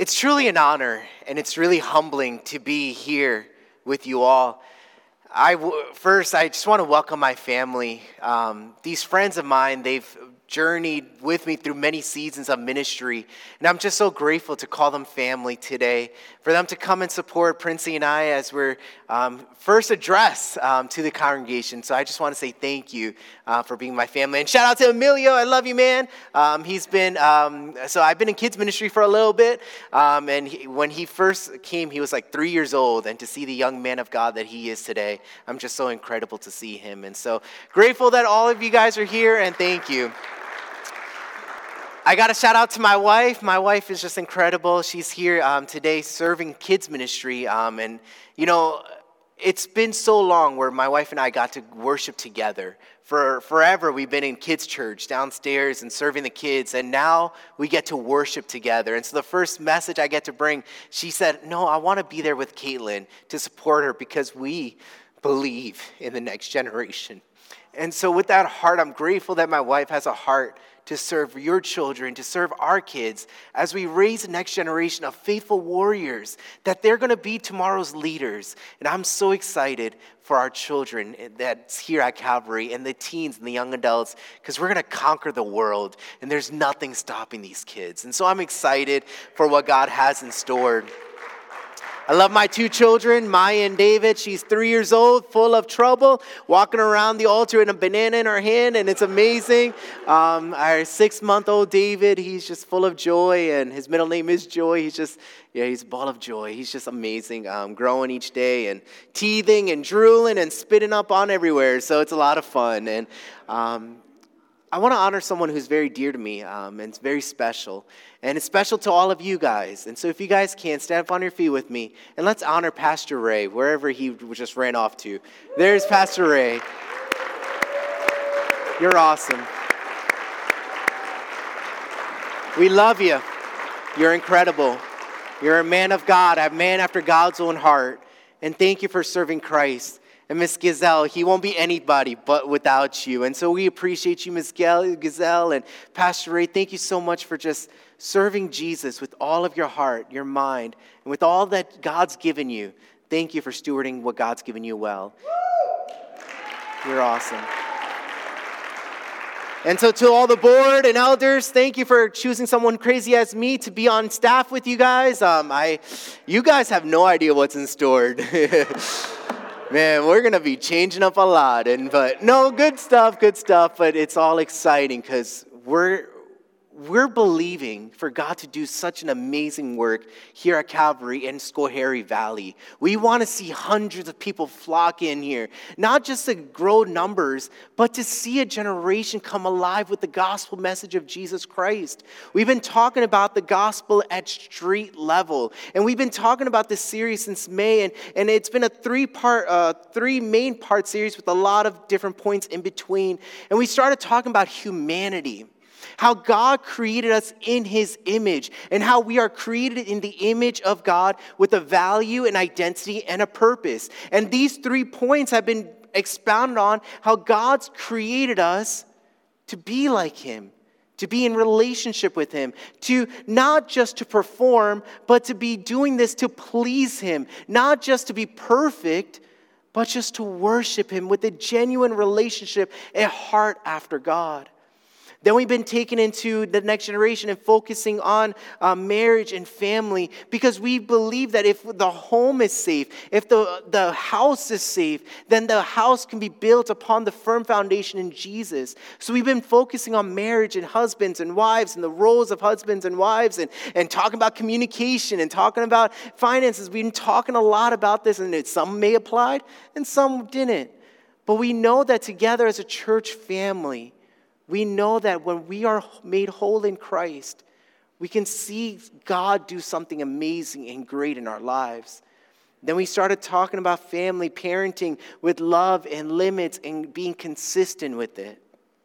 It's truly an honor, and it's really humbling to be here with you all. First, I just want to welcome my family. These friends of mine, they've journeyed with me through many seasons of ministry, and I'm just so grateful to call them family today, for them to come and support Princey and I as we're first address to the congregation. So I just want to say thank you for being my family. And shout out to Emilio. I love you, man. He's been, so I've been in kids ministry for a little bit, and when he first came, he was like 3 years old, and to see the young man of God that he is today, I'm just so incredible to see him. And so grateful that all of you guys are here, and thank you. I got a shout out to my wife. My wife is just incredible. She's here today serving kids ministry. And, you know, it's been so long where my wife and I got to worship together. For forever, we've been in kids' church downstairs and serving the kids. And now we get to worship together. And so the first message I get to bring, she said, no, I want to be there with Caitlin to support her because we believe in the next generation. And so with that heart, I'm grateful that my wife has a heart to serve your children, to serve our kids, as we raise the next generation of faithful warriors, that they're going to be tomorrow's leaders. And I'm so excited for our children that's here at Calvary, and the teens and the young adults, because we're going to conquer the world, and there's nothing stopping these kids. And so I'm excited for what God has in store. I love my two children, Maya and David. She's 3 years old, full of trouble, walking around the altar with a banana in her hand, and it's amazing. Our 6-month-old David, he's just full of joy, and his middle name is Joy. He's a ball of joy. He's just amazing, growing each day and teething and drooling and spitting up on everywhere, so it's a lot of fun. And I want to honor someone who's very dear to me, and it's very special. And it's special to all of you guys. And so if you guys can, stand up on your feet with me, and let's honor Pastor Ray, wherever he just ran off to. There's Pastor Ray. You're awesome. We love you. You're incredible. You're a man of God, a man after God's own heart. And thank you for serving Christ. And Miss Gazelle, he won't be anybody but without you. And so we appreciate you, Miss Gazelle, and Pastor Ray. Thank you so much for just serving Jesus with all of your heart, your mind, and with all that God's given you. Thank you for stewarding what God's given you well. You're awesome. And so to all the board and elders, thank you for choosing someone crazy as me to be on staff with you guys. You guys have no idea what's in store. Man, we're going to be changing up a lot. But no, good stuff. But it's all exciting because we're believing for God to do such an amazing work here at Calvary in Schoharie Valley. We want to see hundreds of people flock in here, not just to grow numbers, but to see a generation come alive with the gospel message of Jesus Christ. We've been talking about the gospel at street level, and we've been talking about this series since May, and it's been a three main part series with a lot of different points in between. And we started talking about humanity. How God created us in His image, and how we are created in the image of God with a value, an identity, and a purpose. And these 3 points have been expounded on how God's created us to be like Him, to be in relationship with Him, to not just to perform, but to be doing this to please Him, not just to be perfect, but just to worship Him with a genuine relationship, a heart after God. Then we've been taken into the next generation and focusing on marriage and family, because we believe that if the home is safe, if the house is safe, then the house can be built upon the firm foundation in Jesus. So we've been focusing on marriage and husbands and wives and the roles of husbands and wives, and talking about communication and talking about finances. We've been talking a lot about this, and some may applied and some didn't. But we know that together as a church family, we know that when we are made whole in Christ, we can see God do something amazing and great in our lives. Then we started talking about family, parenting with love and limits and being consistent with it.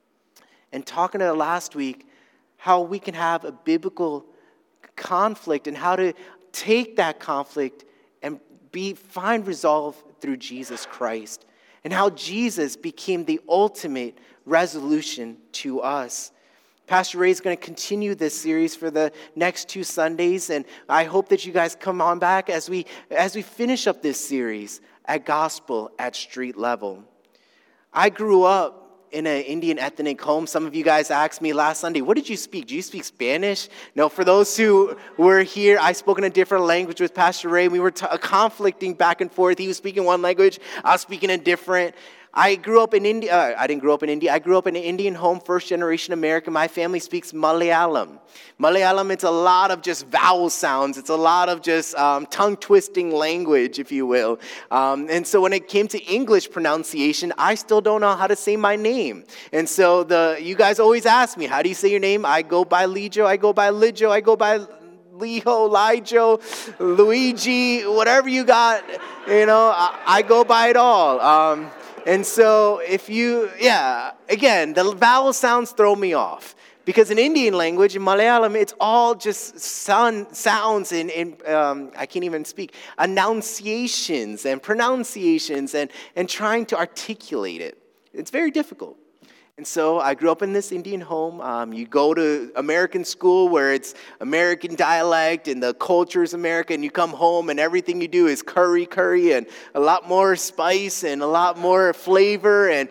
And talking to last week how we can have a biblical conflict and how to take that conflict and find resolve through Jesus Christ. And how Jesus became the ultimate resolution to us. Pastor Ray is going to continue this series for the next 2 Sundays, and I hope that you guys come on back as we finish up this series at Gospel at Street Level. I grew up in an Indian ethnic home. Some of you guys asked me last Sunday, what did you speak? Do you speak Spanish? No, for those who were here, I spoke in a different language with Pastor Ray. We were conflicting back and forth. He was speaking one language, I was speaking a different. I grew up in India. I didn't grow up in India. I grew up in an Indian home, first generation American. My family speaks Malayalam. Malayalam, it's a lot of just vowel sounds. It's a lot of just tongue-twisting language, if you will. And so when it came to English pronunciation, I still don't know how to say my name. And so you guys always ask me, how do you say your name? I go by Lijo, I go by Lijo, I go by Lijo, Lijo, Luigi, whatever you got, I go by it all. And so again, the vowel sounds throw me off. Because in Indian language, in Malayalam, it's all just sounds and I can't even speak, enunciations and pronunciations and trying to articulate it. It's very difficult. And so I grew up in this Indian home. You go to American school where it's American dialect and the culture is American. You come home and everything you do is curry, and a lot more spice and a lot more flavor. And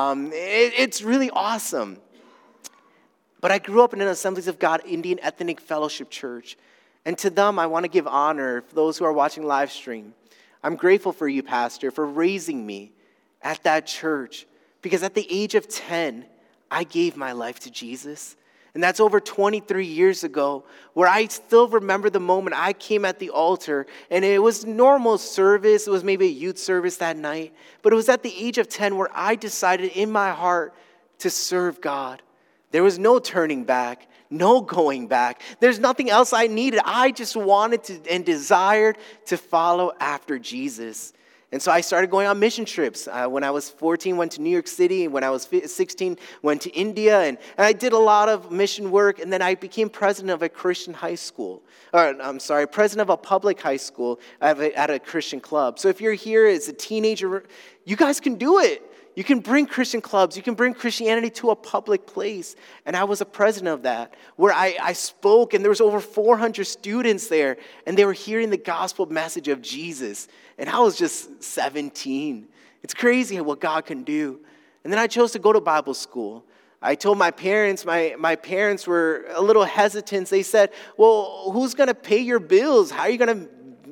it's really awesome. But I grew up in an Assemblies of God Indian Ethnic Fellowship Church. And to them, I want to give honor for those who are watching live stream. I'm grateful for you, Pastor, for raising me at that church. Because at the age of 10, I gave my life to Jesus. And that's over 23 years ago, where I still remember the moment I came at the altar. And it was normal service. It was maybe a youth service that night. But it was at the age of 10 where I decided in my heart to serve God. There was no turning back, no going back. There's nothing else I needed. I just wanted to and desired to follow after Jesus. And so I started going on mission trips. When I was 14, went to New York City. When I was 16, went to India. And I did a lot of mission work. And then I became president of a Christian high school. President of a public high school at a Christian club. So if you're here as a teenager, you guys can do it. You can bring Christian clubs. You can bring Christianity to a public place. And I was a president of that, where I spoke, and there was over 400 students there, and they were hearing the gospel message of Jesus. And I was just 17. It's crazy what God can do. And then I chose to go to Bible school. I told my parents, my parents were a little hesitant. They said, well, who's going to pay your bills? How are you going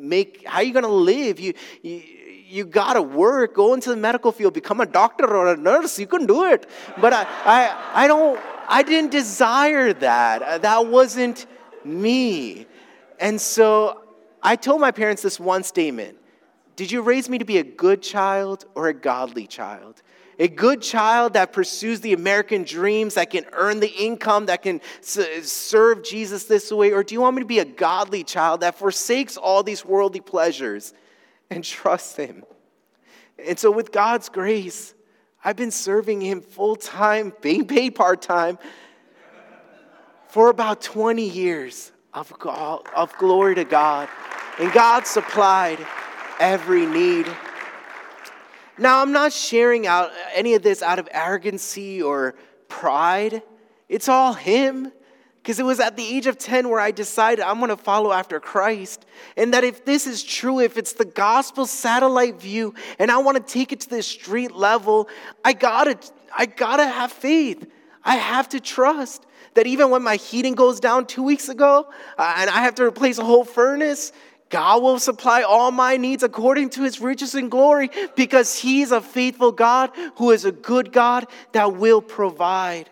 to live? You got to work, go into the medical field, become a doctor or a nurse. You can do it. But I didn't desire that. That wasn't me. And so I told my parents this one statement. Did you raise me to be a good child or a godly child? A good child that pursues the American dreams, that can earn the income, that can serve Jesus this way? Or do you want me to be a godly child that forsakes all these worldly pleasures and trust Him? And so with God's grace, I've been serving Him full-time, being paid part-time, for about 20 years of glory to God. And God supplied every need. Now, I'm not sharing out any of this out of arrogancy or pride. It's all Him. Because it was at the age of 10 where I decided I'm going to follow after Christ. And that if this is true, if it's the gospel satellite view, and I want to take it to the street level, I gotta have faith. I have to trust that even when my heating goes down 2 weeks ago, and I have to replace a whole furnace, God will supply all my needs according to His riches and glory, because He's a faithful God who is a good God that will provide.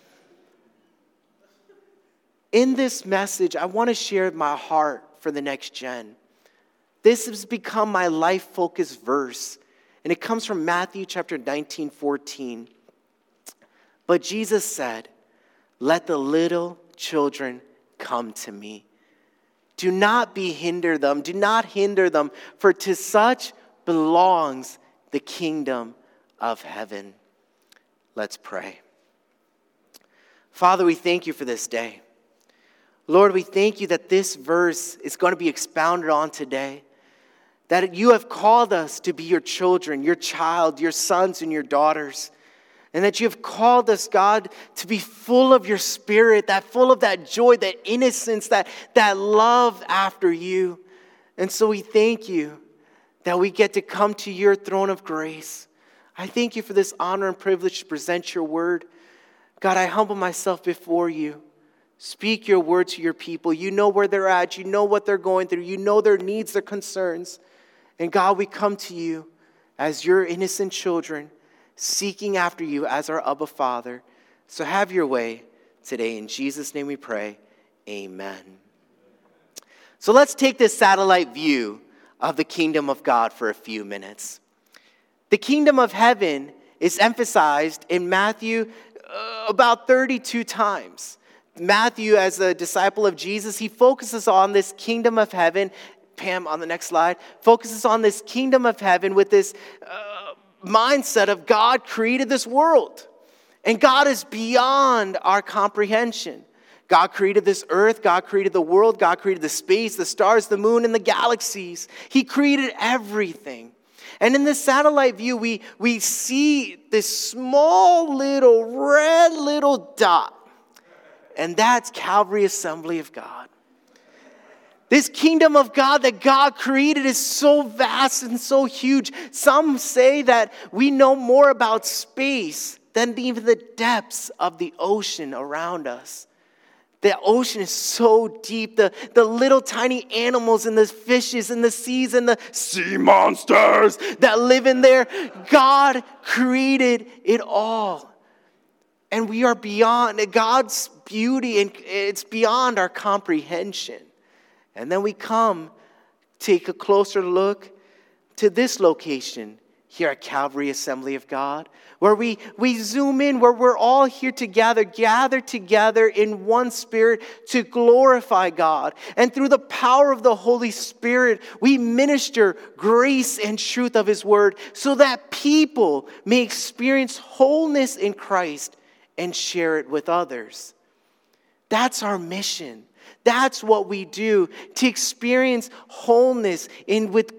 In this message, I want to share my heart for the next gen. This has become my life-focused verse, and it comes from Matthew chapter 19:14. But Jesus said, "Let the little children come to me. Do not hinder them, for to such belongs the kingdom of heaven." Let's pray. Father, we thank You for this day. Lord, we thank You that this verse is going to be expounded on today. That You have called us to be Your children, Your child, Your sons and Your daughters. And that you have called us, God, to be full of your Spirit, full of that joy, that innocence, that love after you. And so we thank you that we get to come to your throne of grace. I thank you for this honor and privilege to present your word. God, I humble myself before you. Speak your word to your people. You know where they're at. You know what they're going through. You know their needs, their concerns. And God, we come to you as your innocent children, seeking after you as our Abba Father. So have your way today. In Jesus' name we pray. Amen. So let's take this satellite view of the kingdom of God for a few minutes. The kingdom of heaven is emphasized in Matthew about 32 times. Matthew, as a disciple of Jesus, he focuses on this kingdom of heaven. Pam, on the next slide, focuses on this kingdom of heaven with this mindset of God created this world. And God is beyond our comprehension. God created this earth. God created the world. God created the space, the stars, the moon, and the galaxies. He created everything. And in this satellite view, we see this small red little dot. And that's Calvary Assembly of God. This kingdom of God that God created is so vast and so huge. Some say that we know more about space than even the depths of the ocean around us. The ocean is so deep. The little tiny animals and the fishes and the seas and the sea monsters that live in there. God created it all. And we are beyond God's beauty, and it's beyond our comprehension. And then we take a closer look to this location here at Calvary Assembly of God, where we zoom in, where we're all here together, gathered together in one spirit to glorify God. And through the power of the Holy Spirit, we minister grace and truth of His word so that people may experience wholeness in Christ and share it with others. That's our mission. That's what we do, to experience wholeness and with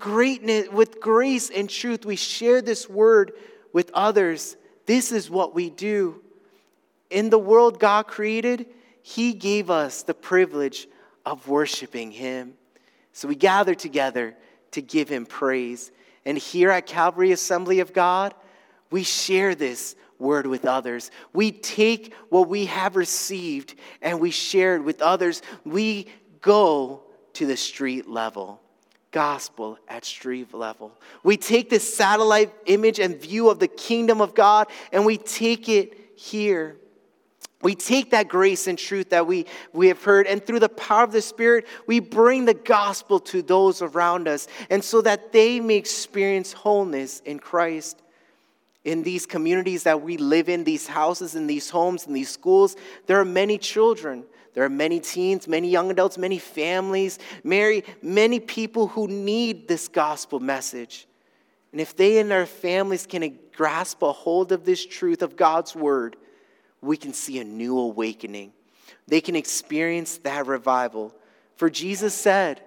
grace and truth. We share this word with others. This is what we do. In the world God created, He gave us the privilege of worshiping Him. So we gather together to give Him praise. And here at Calvary Assembly of God, we share this word with others. We take what we have received and we share it with others. We go to the street level. Gospel at street level. We take this satellite image and view of the kingdom of God and we take it here. We take that grace and truth that we have heard, and through the power of the Spirit, we bring the gospel to those around us, and so that they may experience wholeness in Christ. In these communities that we live in, these houses, in these homes, in these schools, there are many children. There are many teens, many young adults, many families, many people who need this gospel message. And if they and their families can grasp a hold of this truth of God's word, we can see a new awakening. They can experience that revival. For Jesus said,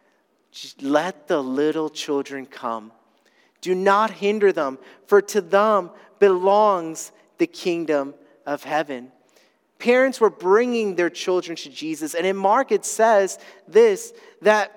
"Let the little children come. Do not hinder them, for to them belongs the kingdom of heaven." Parents were bringing their children to Jesus. And in Mark it says this, that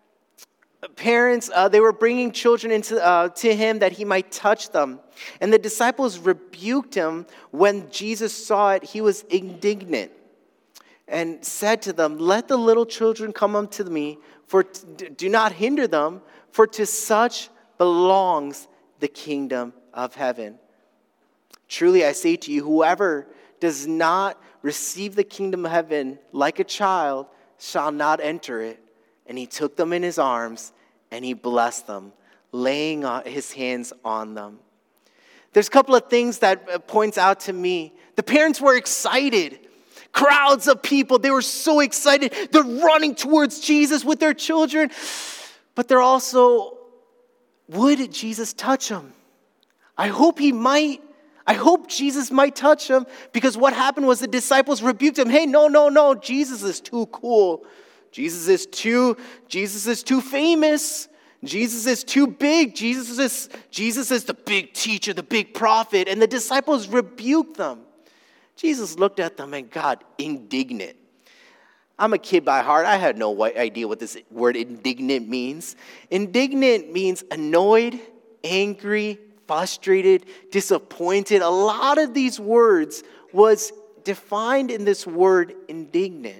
parents, they were bringing children to Him that He might touch them. And the disciples rebuked Him. When Jesus saw it, He was indignant and said to them, "Let the little children come unto me, for do not hinder them, for to such belongs the kingdom of heaven. Truly I say to you, whoever does not receive the kingdom of heaven like a child shall not enter it." And He took them in His arms and He blessed them, laying His hands on them. There's a couple of things that points out to me. The parents were excited. Crowds of people, they were so excited. They're running towards Jesus with their children. But they're also, would Jesus touch them? I hope He might. I hope Jesus might touch him, because what happened was the disciples rebuked him. Hey, no, Jesus is too cool. Jesus is too famous. Jesus is too big. Jesus is the big teacher, the big prophet. And the disciples rebuked them. Jesus looked at them and got indignant. I'm a kid by heart. I had no idea what this word indignant means. Indignant means annoyed, angry, frustrated, disappointed. A lot of these words was defined in this word indignant.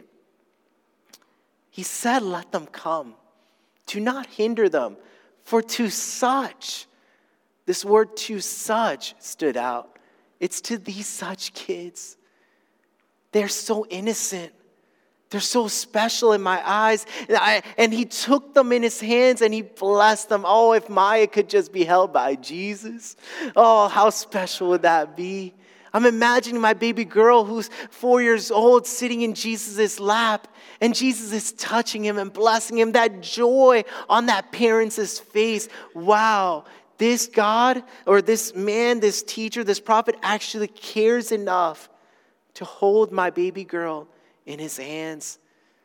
He said, let them come. Do not hinder them. For to such, this word to such stood out. It's to these such kids. They're so innocent. They're so special in my eyes. And he took them in his hands and he blessed them. Oh, if Maya could just be held by Jesus. Oh, how special would that be? I'm imagining my baby girl who's 4 years old sitting in Jesus' lap. And Jesus is touching him and blessing him. That joy on that parent's face. Wow, this God or this man, this teacher, this prophet actually cares enough to hold my baby girl in his hands.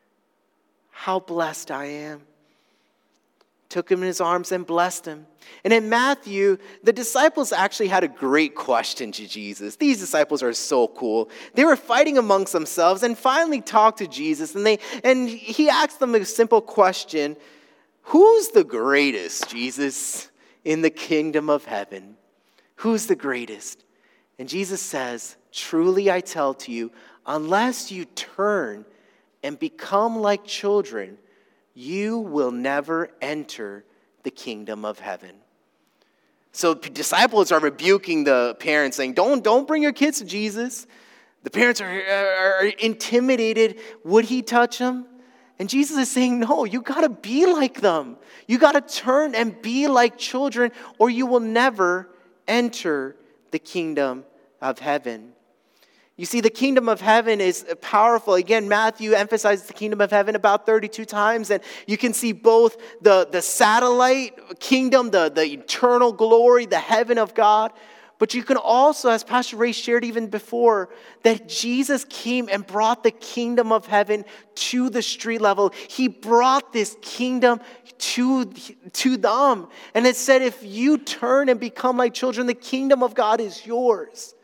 How blessed I am. Took him in his arms and blessed him. And in Matthew, the disciples actually had a great question to Jesus. These disciples are so cool. They were fighting amongst themselves and finally talked to Jesus. And he asked them a simple question. Who's the greatest, Jesus, in the kingdom of heaven? Who's the greatest? And Jesus says, truly I tell to you, unless you turn and become like children, you will never enter the kingdom of heaven. So disciples are rebuking the parents, saying, don't bring your kids to Jesus. The parents are intimidated. Would he touch them? And Jesus is saying, no, you got to be like them. You got to turn and be like children, or you will never enter the kingdom of heaven. You see, the kingdom of heaven is powerful. Again, Matthew emphasizes the kingdom of heaven about 32 times. And you can see both the satellite kingdom, the eternal glory, the heaven of God. But you can also, as Pastor Ray shared even before, that Jesus came and brought the kingdom of heaven to the street level. He brought this kingdom to them. And it said, if you turn and become like children, the kingdom of God is yours.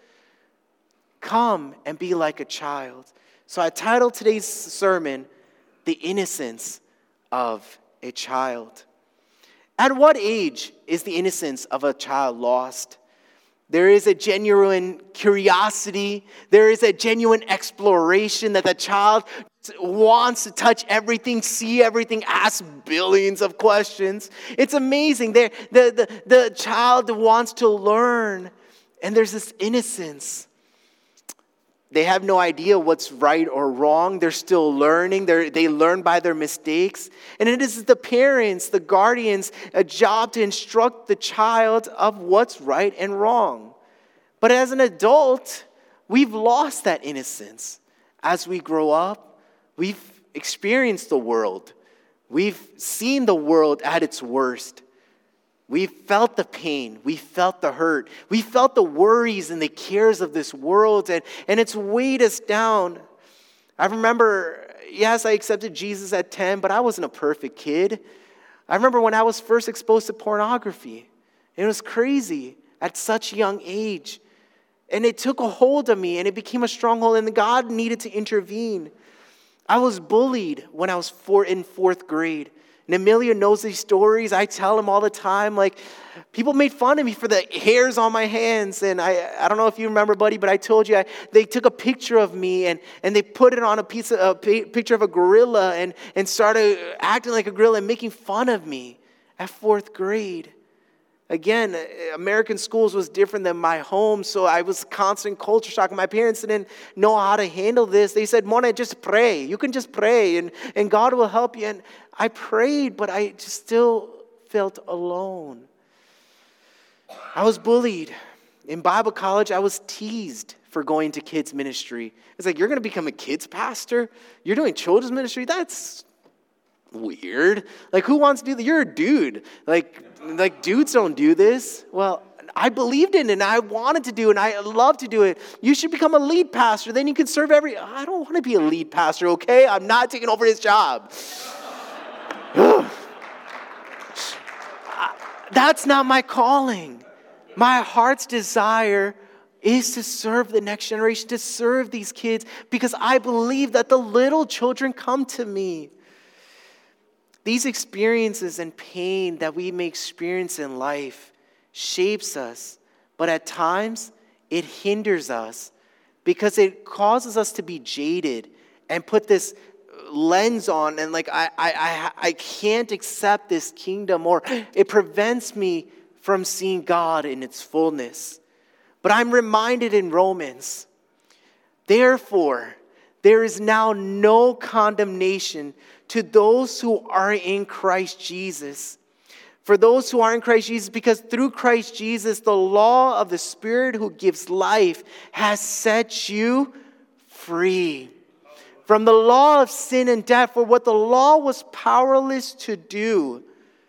Come and be like a child. So I titled today's sermon, The Innocence of a Child. At what age is the innocence of a child lost? There is a genuine curiosity. There is a genuine exploration that the child wants to touch everything, see everything, ask billions of questions. It's amazing. The child wants to learn, and there's this innocence. They have no idea what's right or wrong. They're still learning. They learn by their mistakes. And it is the parents, the guardians, a job to instruct the child of what's right and wrong. But as an adult, we've lost that innocence. As we grow up, we've experienced the world. We've seen the world at its worst. We felt the pain. We felt the hurt. We felt the worries and the cares of this world, and it's weighed us down. I remember, yes, I accepted Jesus at 10, but I wasn't a perfect kid. I remember when I was first exposed to pornography. It was crazy at such a young age. And it took a hold of me, and it became a stronghold, and God needed to intervene. I was bullied when I was in fourth grade. And Amelia knows these stories. I tell them all the time. Like, people made fun of me for the hairs on my hands. And I don't know if you remember, buddy, but I told you they took a picture of me and they put it on a picture of a gorilla and started acting like a gorilla and making fun of me at fourth grade. Again, American schools was different than my home, so I was constant culture shock. My parents didn't know how to handle this. They said, Mona, just pray. You can just pray, and God will help you. And I prayed, but I just still felt alone. I was bullied. In Bible college, I was teased for going to kids ministry. It's like, you're going to become a kids pastor? You're doing children's ministry? That's weird. Like, who wants to do that? You're a dude. Like dudes don't do this. Well, I believed in it, and I wanted to do it, and I love to do it. You should become a lead pastor. Then you can serve I don't want to be a lead pastor, okay? I'm not taking over his job. That's not my calling. My heart's desire is to serve the next generation, to serve these kids, because I believe that the little children come to me. These experiences and pain that we may experience in life shapes us, but at times it hinders us because it causes us to be jaded and put this lens on and like I can't accept this kingdom, or it prevents me from seeing God in its fullness. But I'm reminded in Romans, therefore, there is now no condemnation to those who are in Christ Jesus. For those who are in Christ Jesus, because through Christ Jesus, the law of the Spirit who gives life has set you free from the law of sin and death. For what the law was powerless to do,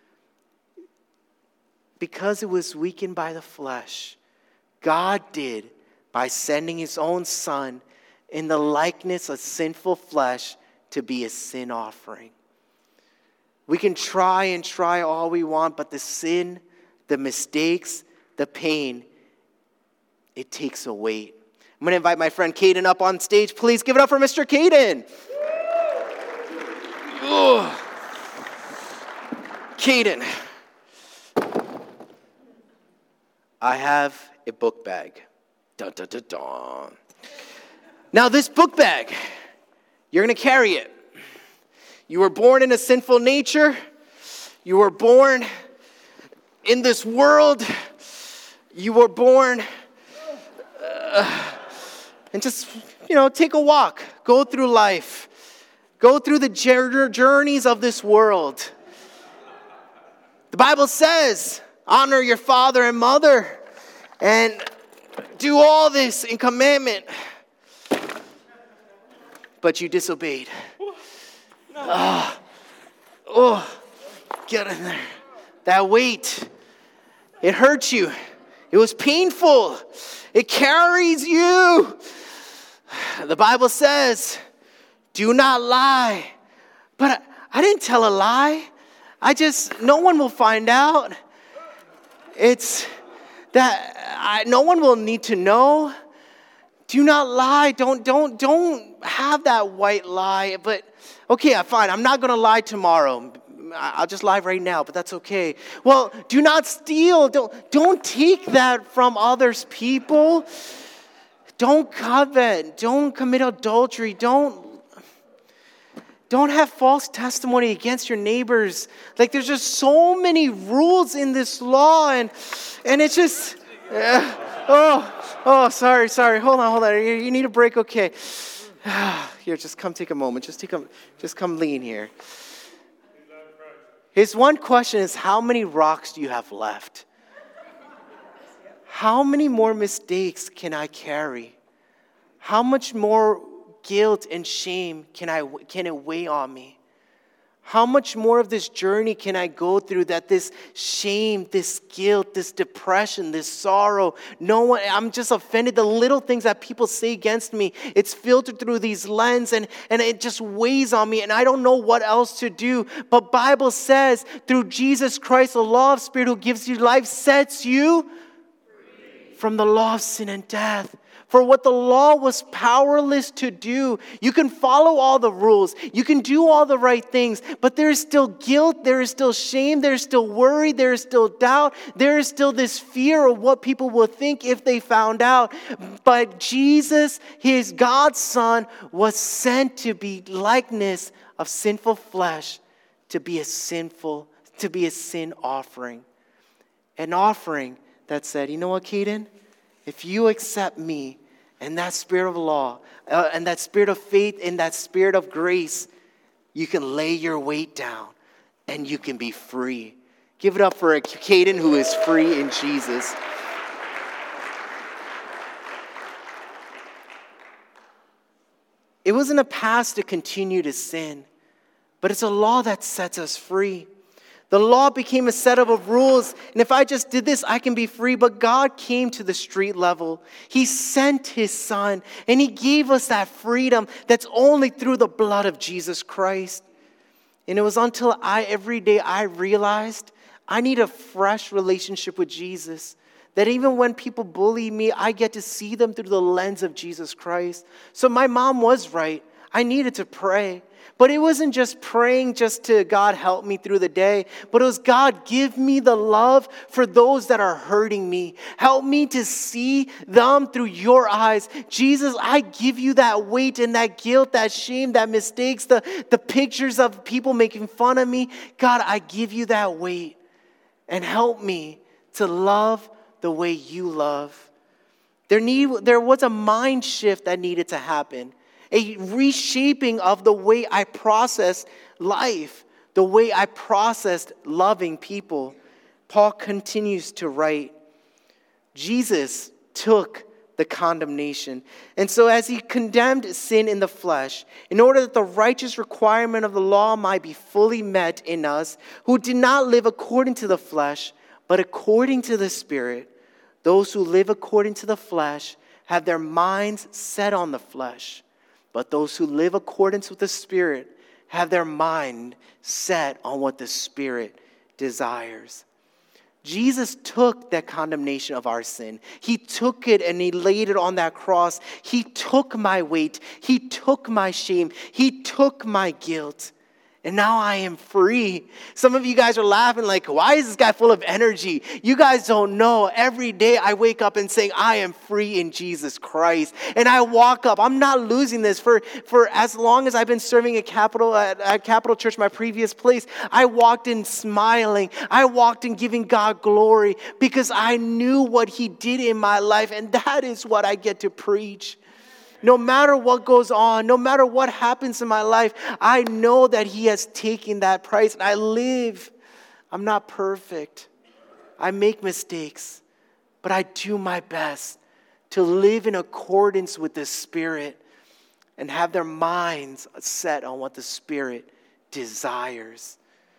because it was weakened by the flesh, God did by sending his own Son in the likeness of sinful flesh to be a sin offering. We can try all we want, but the sin, the mistakes, the pain, it takes a weight. I'm going to invite my friend Caden up on stage. Please give it up for Mr. Caden. Caden, I have a book bag. Dun, dun, dun, dun. Now this book bag, you're going to carry it. You were born in a sinful nature. You were born in this world. You were born and just, take a walk. Go through life. Go through the journeys of this world. The Bible says, honor your father and mother and do all this in commandment. But you disobeyed. Get in there. That weight, it hurts you. It was painful. It carries you. The Bible says, do not lie. But I didn't tell a lie. No one will find out. It's that no one will need to know. Do not lie. Don't have that white lie. But okay, fine. I'm not going to lie tomorrow. I'll just lie right now, but that's okay. Well, do not steal. Don't take that from others people. Don't covet. Don't commit adultery. Don't have false testimony against your neighbors. Like, there's just so many rules in this law, and it's just sorry. Hold on. You need a break. Okay. Here, just come take a moment. Just come lean here. His one question is, how many rocks do you have left? How many more mistakes can I carry? How much more guilt and shame can it weigh on me? How much more of this journey can I go through that this shame, this guilt, this depression, this sorrow, I'm just offended. The little things that people say against me, it's filtered through these lenses and it just weighs on me and I don't know what else to do. But Bible says through Jesus Christ, the law of Spirit who gives you life sets you from the law of sin and death. For what the law was powerless to do. You can follow all the rules. You can do all the right things. But there is still guilt. There is still shame. There is still worry. There is still doubt. There is still this fear of what people will think if they found out. But Jesus, his God's Son, was sent to be likeness of sinful flesh, to be a sin offering. An offering that said, you know what, Caden? If you accept me and that spirit of law and that spirit of faith and that spirit of grace, you can lay your weight down and you can be free. Give it up for Caden who is free in Jesus. It wasn't a pass to continue to sin, but it's a law that sets us free. The law became a set of rules, and if I just did this, I can be free. But God came to the street level. He sent his Son, and he gave us that freedom that's only through the blood of Jesus Christ. And it was until every day I realized I need a fresh relationship with Jesus. That even when people bully me, I get to see them through the lens of Jesus Christ. So my mom was right. I needed to pray. But it wasn't just praying just to God help me through the day, but it was God give me the love for those that are hurting me. Help me to see them through your eyes. Jesus, I give you that weight and that guilt, that shame, that mistakes, the pictures of people making fun of me. God, I give you that weight and help me to love the way you love. There was a mind shift that needed to happen. A reshaping of the way I process life, the way I processed loving people. Paul continues to write, Jesus took the condemnation. And so as he condemned sin in the flesh, in order that the righteous requirement of the law might be fully met in us, who did not live according to the flesh, but according to the Spirit, those who live according to the flesh have their minds set on the flesh. But those who live according to the Spirit have their mind set on what the Spirit desires. Jesus took that condemnation of our sin. He took it and he laid it on that cross. He took my weight. He took my shame. He took my guilt. And now I am free. Some of you guys are laughing like, why is this guy full of energy? You guys don't know. Every day I wake up and saying, I am free in Jesus Christ. And I walk up. I'm not losing this. For as long as I've been serving at Capital Church, my previous place, I walked in smiling. I walked in giving God glory because I knew what he did in my life. And that is what I get to preach. No matter what goes on, no matter what happens in my life, I know that he has taken that price. And I live. I'm not perfect. I make mistakes. But I do my best to live in accordance with the Spirit and have their minds set on what the Spirit desires.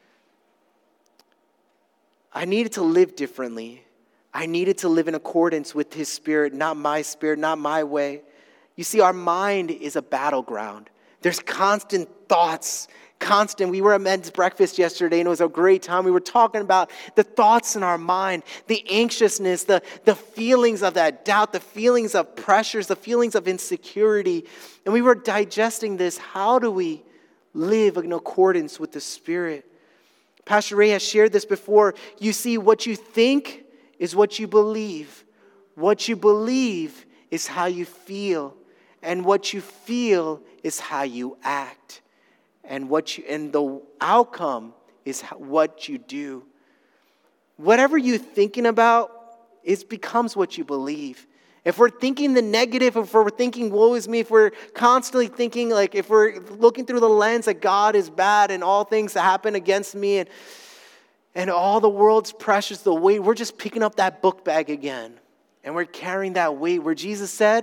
I needed to live differently. I needed to live in accordance with his Spirit, not my way. You see, our mind is a battleground. There's constant thoughts, We were at men's breakfast yesterday, and it was a great time. We were talking about the thoughts in our mind, the anxiousness, the feelings of that doubt, the feelings of pressures, the feelings of insecurity. And we were digesting this. How do we live in accordance with the Spirit? Pastor Ray has shared this before. You see, what you think is what you believe. What you believe is how you feel. And what you feel is how you act. And the outcome is what you do. Whatever you're thinking about, it becomes what you believe. If we're thinking the negative, if we're thinking woe is me, if we're constantly thinking like, if we're looking through the lens that God is bad and all things that happen against me and all the world's pressures, the weight, we're just picking up that book bag again. And we're carrying that weight where Jesus said,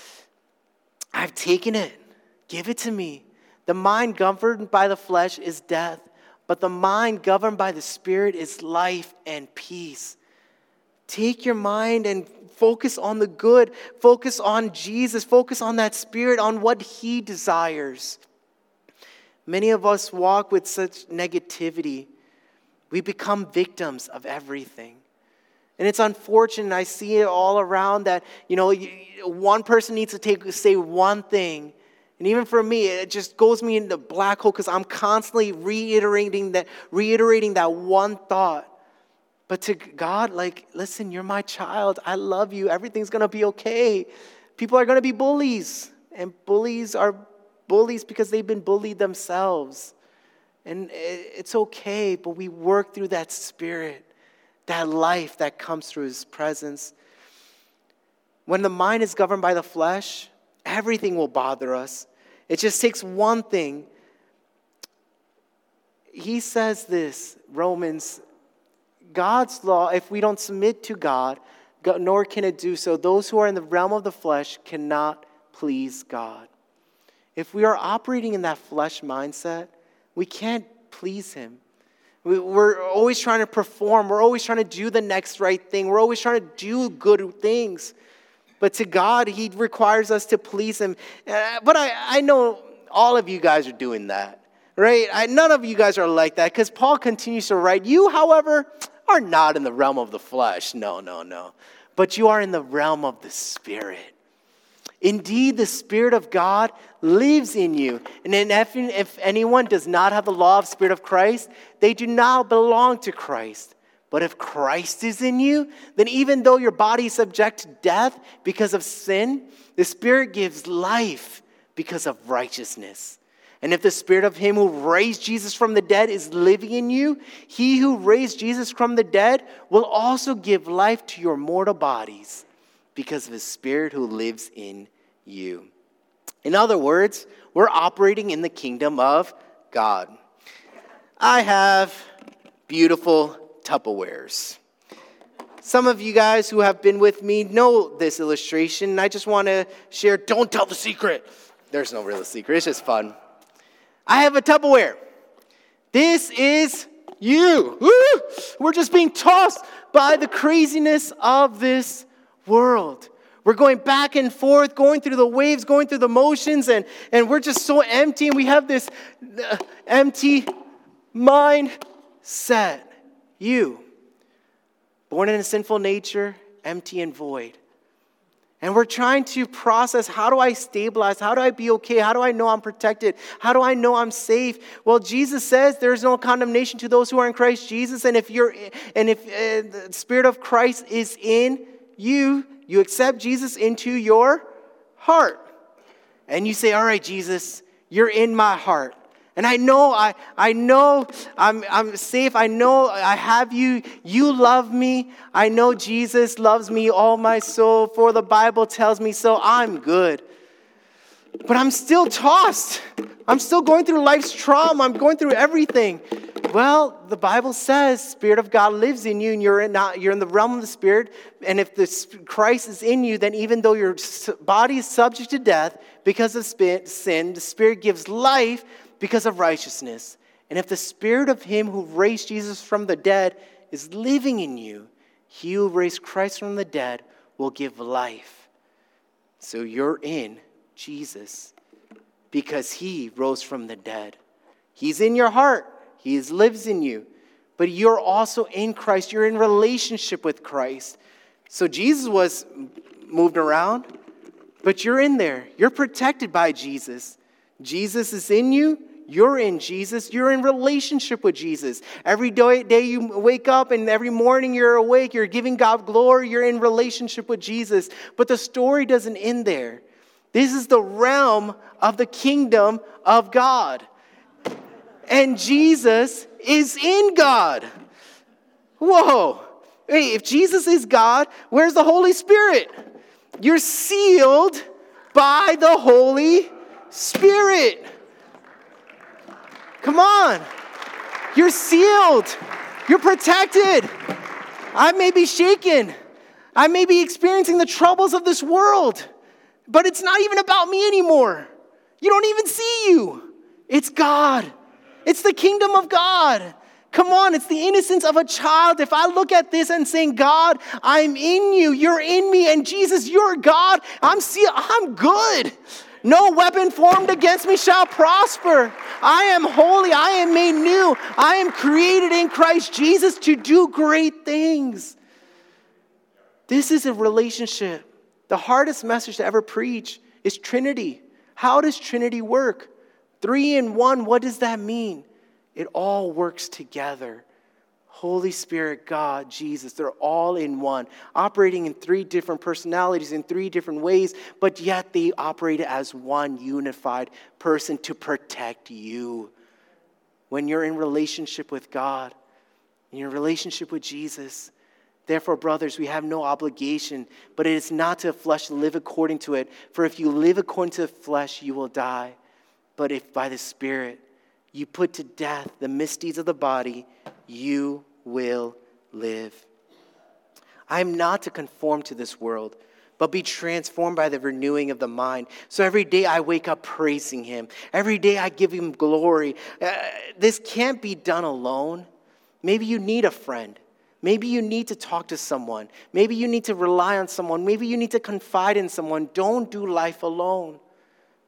I've taken it. Give it to me. The mind governed by the flesh is death, but the mind governed by the Spirit is life and peace. Take your mind and focus on the good. Focus on Jesus. Focus on that Spirit, on what he desires. Many of us walk with such negativity. We become victims of everything. And it's unfortunate. I see it all around that, one person needs to say one thing. And even for me, it just goes me into the black hole because I'm constantly reiterating that one thought. But to God, listen, you're my child. I love you. Everything's going to be okay. People are going to be bullies. And bullies are bullies because they've been bullied themselves. And it's okay, but we work through that Spirit. That life that comes through his presence. When the mind is governed by the flesh, everything will bother us. It just takes one thing. He says this, Romans, God's law, if we don't submit to God, nor can it do so, those who are in the realm of the flesh cannot please God. If we are operating in that flesh mindset, we can't please him. We're always trying to perform. We're always trying to do the next right thing. We're always trying to do good things. But to God, he requires us to please him. But I know all of you guys are doing that. right? None of you guys are like that because Paul continues to write, you, however, are not in the realm of the flesh. No. But you are in the realm of the Spirit. Indeed, the Spirit of God lives in you. And if anyone does not have the law of Spirit of Christ, they do not belong to Christ. But if Christ is in you, then even though your body is subject to death because of sin, the Spirit gives life because of righteousness. And if the Spirit of him who raised Jesus from the dead is living in you, he who raised Jesus from the dead will also give life to your mortal bodies because of his Spirit who lives in you. In other words, we're operating in the kingdom of God. I have beautiful Tupperwares. Some of you guys who have been with me know this illustration, and I just want to share, don't tell the secret. There's no real secret, it's just fun. I have a Tupperware. This is you. Woo! We're just being tossed by the craziness of this world. We're going back and forth, going through the waves, going through the motions, and we're just so empty, and we have this empty mindset. You, born in a sinful nature, empty and void. And we're trying to process, how do I stabilize? How do I be okay? How do I know I'm protected? How do I know I'm safe? Well, Jesus says there's no condemnation to those who are in Christ Jesus. And if the Spirit of Christ is in you, you accept Jesus into your heart. And you say, all right, Jesus, you're in my heart. And I know I'm safe. I know I have you. You love me. I know Jesus loves me, all my soul, for the Bible tells me so. I'm good. But I'm still tossed. I'm still going through life's trauma. I'm going through everything. Well, the Bible says Spirit of God lives in you, and you're in the realm of the Spirit. And if the Christ is in you, then even though your body is subject to death because of sin, the Spirit gives life because of righteousness. And if the Spirit of him who raised Jesus from the dead is living in you, he who raised Christ from the dead will give life. So you're in Jesus because he rose from the dead. He's in your heart. He lives in you. But you're also in Christ. You're in relationship with Christ. So Jesus was moved around, but you're in there. You're protected by Jesus. Jesus is in you. You're in Jesus. You're in relationship with Jesus. Every day you wake up and every morning you're awake, you're giving God glory. You're in relationship with Jesus. But the story doesn't end there. This is the realm of the kingdom of God. And Jesus is in God. Whoa. Hey, if Jesus is God, where's the Holy Spirit? You're sealed by the Holy Spirit. Come on. You're sealed. You're protected. I may be shaken. I may be experiencing the troubles of this world. But it's not even about me anymore. You don't even see you. It's God. It's the kingdom of God. Come on, it's the innocence of a child. If I look at this and saying, God, I'm in you. You're in me. And Jesus, you're God. I'm good. No weapon formed against me shall prosper. I am holy. I am made new. I am created in Christ Jesus to do great things. This is a relationship. The hardest message to ever preach is Trinity. How does Trinity work? 3 in 1, what does that mean? It all works together. Holy Spirit, God, Jesus, they're all in one, operating in 3 different personalities in 3 different ways, but yet they operate as one unified person to protect you. When you're in relationship with God, in your relationship with Jesus, therefore, brothers, we have no obligation, but it is not to the flesh to live according to it. For if you live according to the flesh, you will die. But if by the Spirit you put to death the misdeeds of the body, you will live. I am not to conform to this world, but be transformed by the renewing of the mind. So every day I wake up praising him. Every day I give him glory. This can't be done alone. Maybe you need a friend. Maybe you need to talk to someone. Maybe you need to rely on someone. Maybe you need to confide in someone. Don't do life alone.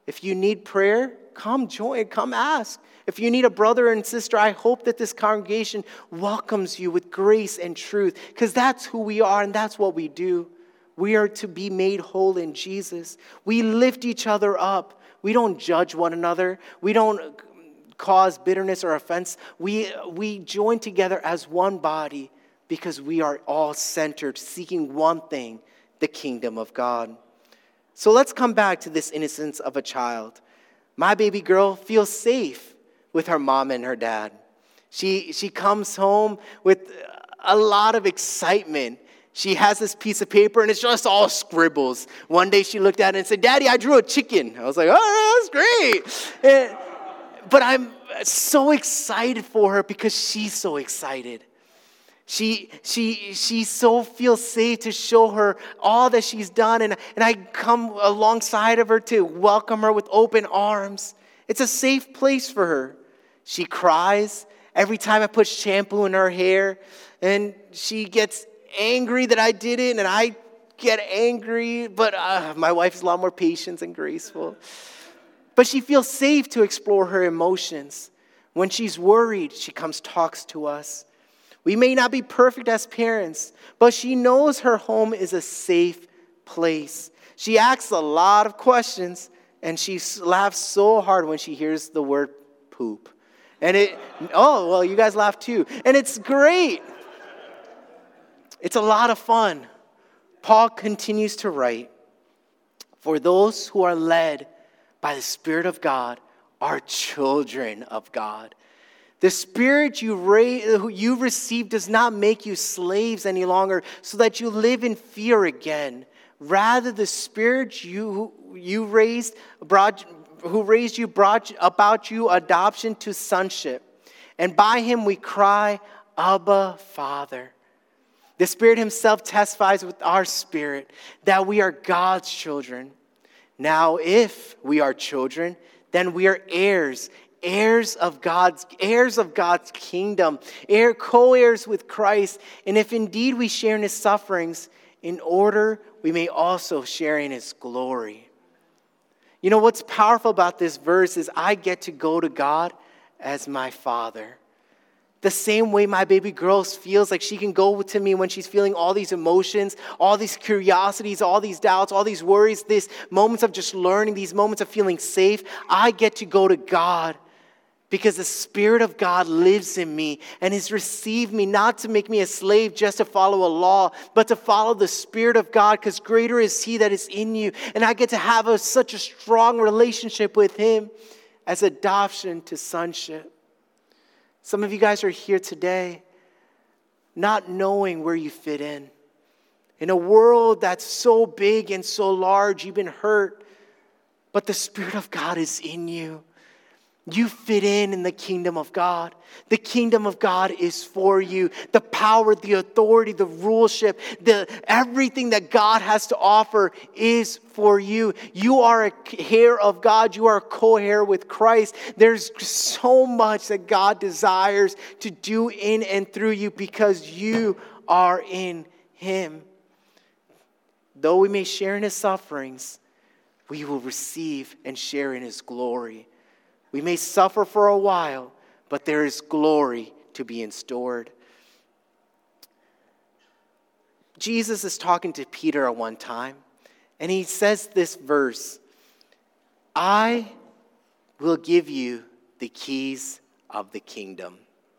If you need prayer, come join, come ask. If you need a brother and sister, I hope that this congregation welcomes you with grace and truth, because that's who we are and that's what we do. We are to be made whole in Jesus. We lift each other up. We don't judge one another. We don't cause bitterness or offense. We join together as one body because we are all centered, seeking one thing, the kingdom of God. So let's come back to this innocence of a child. My baby girl feels safe with her mom and her dad. She comes home with a lot of excitement. She has this piece of paper, and it's just all scribbles. One day she looked at it and said, "Daddy, I drew a chicken." I was like, "Oh, that's great." But I'm so excited for her because she's so excited. She so feels safe to show her all that she's done, and I come alongside of her to welcome her with open arms. It's a safe place for her. She cries every time I put shampoo in her hair, and she gets angry that I did it, and I get angry, but my wife is a lot more patient and graceful. But she feels safe to explore her emotions. When she's worried, she comes, talks to us. We may not be perfect as parents, but she knows her home is a safe place. She asks a lot of questions, and she laughs so hard when she hears the word poop. And you guys laugh too. And it's great. It's a lot of fun. Paul continues to write, "For those who are led by the Spirit of God are children of God. The Spirit you received does not make you slaves any longer so that you live in fear again. Rather, the Spirit who raised you brought about you adoption to sonship. And by him we cry, Abba, Father." The Spirit himself testifies with our spirit that we are God's children. Now, if we are children, then we are heirs of God's kingdom, co-heirs with Christ. And if indeed we share in his sufferings, in order we may also share in his glory. You know what's powerful about this verse is I get to go to God as my Father. The same way my baby girl feels like she can go to me when she's feeling all these emotions, all these curiosities, all these doubts, all these worries, these moments of just learning, these moments of feeling safe. I get to go to God because the Spirit of God lives in me and has received me not to make me a slave just to follow a law, but to follow the Spirit of God, because greater is he that is in you. And I get to have such a strong relationship with him as adoption to sonship. Some of you guys are here today not knowing where you fit in. In a world that's so big and so large, you've been hurt, but the Spirit of God is in you. You fit in the kingdom of God. The kingdom of God is for you. The power, the authority, the ruleship, everything that God has to offer is for you. You are a heir of God. You are a co-heir with Christ. There's so much that God desires to do in and through you because you are in him. Though we may share in his sufferings, we will receive and share in his glory. We may suffer for a while, but there is glory to be stored. Jesus is talking to Peter at one time, and he says this verse, "I will give you the keys of the kingdom."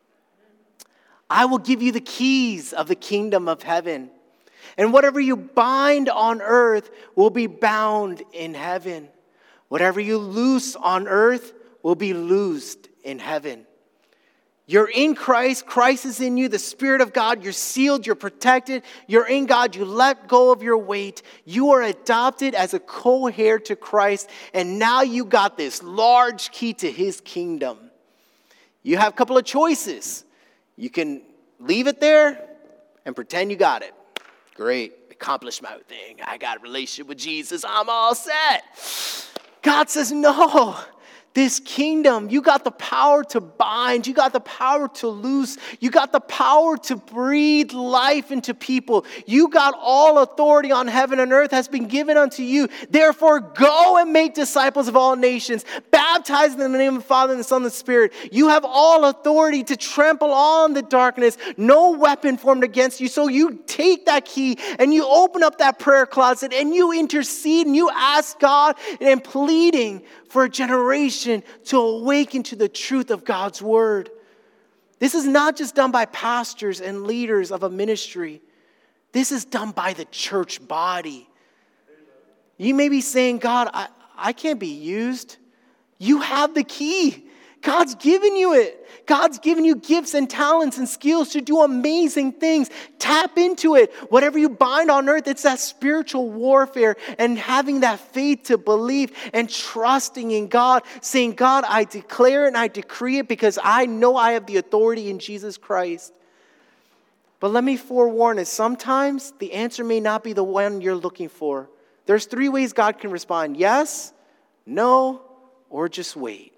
I will give you the keys of the kingdom of heaven. And whatever you bind on earth will be bound in heaven. Whatever you loose on earth will be loosed in heaven. You're in Christ. Christ is in you. The Spirit of God. You're sealed. You're protected. You're in God. You let go of your weight. You are adopted as a co-heir to Christ. And now you got this large key to his kingdom. You have a couple of choices. You can leave it there and pretend you got it. Great. Accomplished my thing. I got a relationship with Jesus. I'm all set. God says, no. This kingdom, you got the power to bind. You got the power to loose. You got the power to breathe life into people. You got all authority on heaven and earth has been given unto you. Therefore, go and make disciples of all nations. Baptize them in the name of the Father and the Son and the Spirit. You have all authority to trample on the darkness. No weapon formed against you. So you take that key and you open up that prayer closet and you intercede and you ask God and pleading for a generation to awaken to the truth of God's word. This is not just done by pastors and leaders of a ministry. This is done by the church body. You may be saying, God, I can't be used. You have the key. God's given you it. God's given you gifts and talents and skills to do amazing things. Tap into it. Whatever you bind on earth, it's that spiritual warfare and having that faith to believe and trusting in God, saying, God, I declare it and I decree it because I know I have the authority in Jesus Christ. But let me forewarn us, sometimes the answer may not be the one you're looking for. There's 3 ways God can respond: yes, no, or just wait.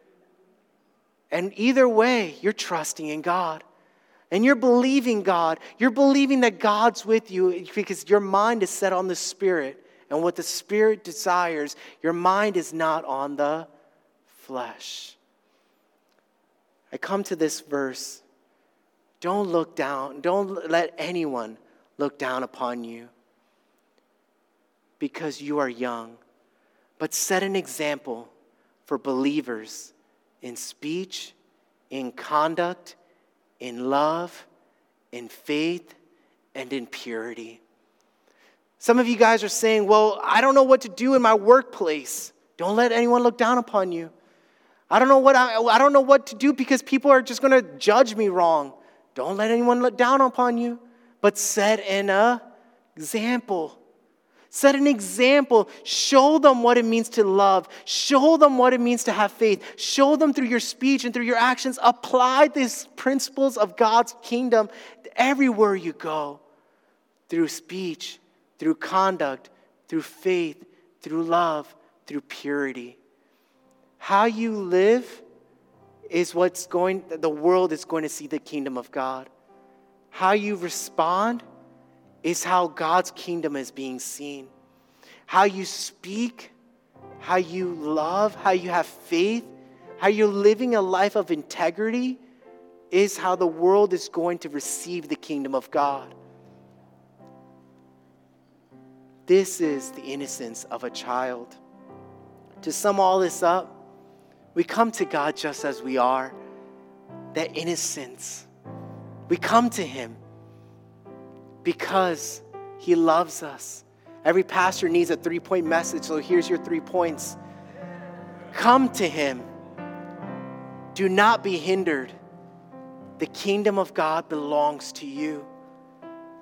And either way, you're trusting in God. And you're believing God. You're believing that God's with you because your mind is set on the Spirit. And what the Spirit desires, your mind is not on the flesh. I come to this verse. Don't look down. Don't let anyone look down upon you because you are young. But set an example for believers in speech, in conduct, in love, in faith, and in purity. Some of you guys are saying, well, I don't know what to do in my workplace. Don't let anyone look down upon you. I don't know what to do because people are just going to judge me wrong. Don't let anyone look down upon you, but set an example. Set an example. Show them what it means to love. Show them what it means to have faith. Show them through your speech and through your actions. Apply these principles of God's kingdom everywhere you go. Through speech, through conduct, through faith, through love, through purity. How you live is the world is going to see the kingdom of God. How you respond is how God's kingdom is being seen. How you speak, how you love, how you have faith, how you're living a life of integrity is how the world is going to receive the kingdom of God. This is the innocence of a child. To sum all this up, we come to God just as we are. That innocence. We come to Him because He loves us. Every pastor needs a 3-point message, so here's your 3 points. Come to Him. Do not be hindered. The kingdom of God belongs to you.